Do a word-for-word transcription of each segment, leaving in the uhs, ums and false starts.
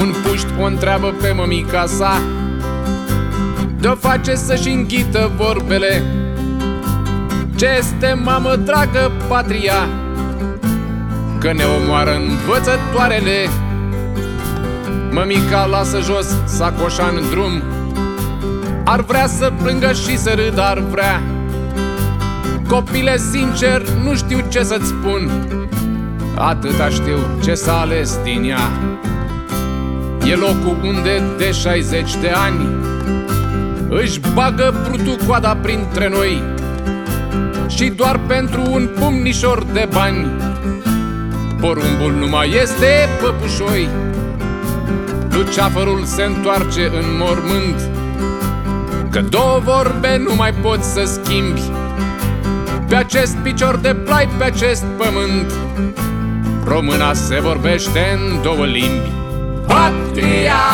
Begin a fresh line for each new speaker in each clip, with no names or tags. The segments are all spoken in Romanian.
Un puști o întreabă pe mămica sa, de-o face să-și înghită vorbele: ce este, mamă dragă, patria? Că ne omoară învățătoarele. Mămica lasă jos sacoșa în drum, ar vrea să plângă și să râdă, ar vrea. Copile, sincer, nu știu ce să-ți spun, atâta știu ce s-a ales din ea. E locul unde de șaizeci de ani își bagă brutul coada printre noi, și doar pentru un pumnișor de bani porumbul nu mai este păpușoi. Luceafărul se întoarce în mormânt, că două vorbe nu mai poți să schimbi. Pe acest picior de plai, pe acest pământ, româna se vorbește în două limbi. Patria,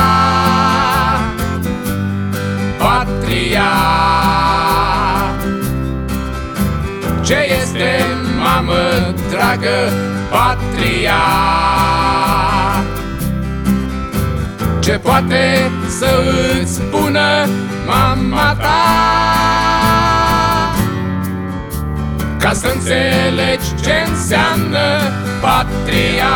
patria, ce este, mamă dragă, patria? Ce poate să îți spună mama ta, ca să înțelegi ce înseamnă patria?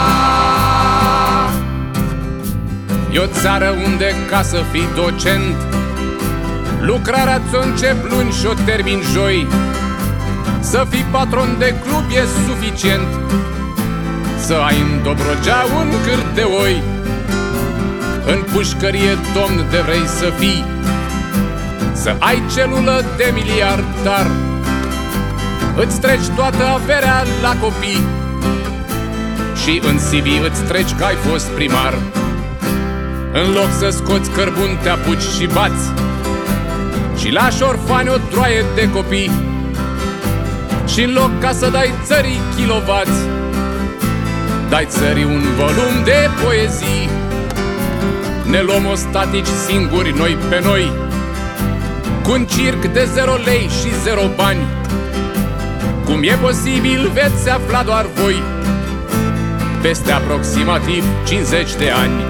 E o țară unde, ca să fii docent, lucrarea ți-o încep luni și o termin joi. Să fii patron de club e suficient, să ai în Dobrogea un cârt de oi. În pușcărie domn de vrei să fii, să ai celulă de miliardar, îți treci toată averea la copii și în C V îți treci că ai fost primar. În loc să scoți cărbun, te apuci și bați și lași orfani o droaie de copii. Și în loc ca să dai țării kilovați, dai țării un volum de poezii. Ne luăm ostatici singuri, noi pe noi, cu un circ de zero lei și zero bani. Cum e posibil veți afla doar voi peste aproximativ cincizeci de ani.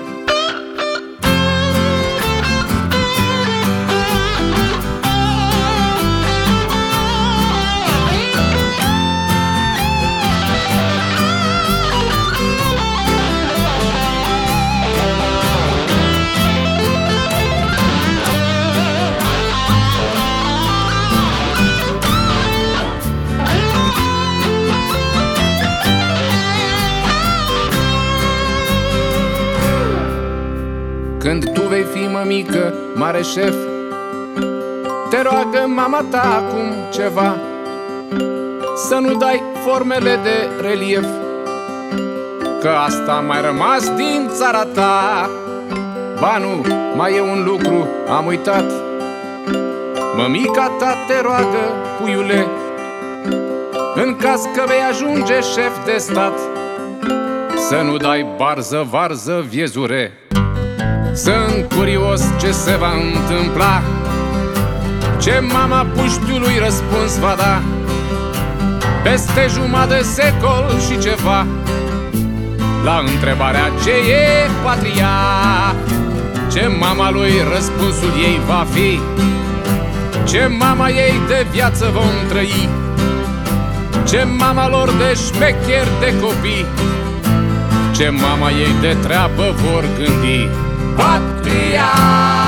Când tu vei fi mămică, mare șef, te roagă mama ta acum ceva, să nu dai formele de relief, că asta a mai rămas din țara ta. Ba nu, mai e un lucru, am uitat. Mămica ta te roagă, puiule, în caz că vei ajunge șef de stat, să nu dai barză, varză, viezure. Sunt curios ce se va întâmpla, ce mama puștiului răspuns va da peste jumătate de secol și ceva la întrebarea ce e patria. Ce mama lui răspunsul ei va fi, ce mama ei de viață vom trăi, ce mama lor de șmecheri de copii, ce mama ei de treabă vor gândi. Patria!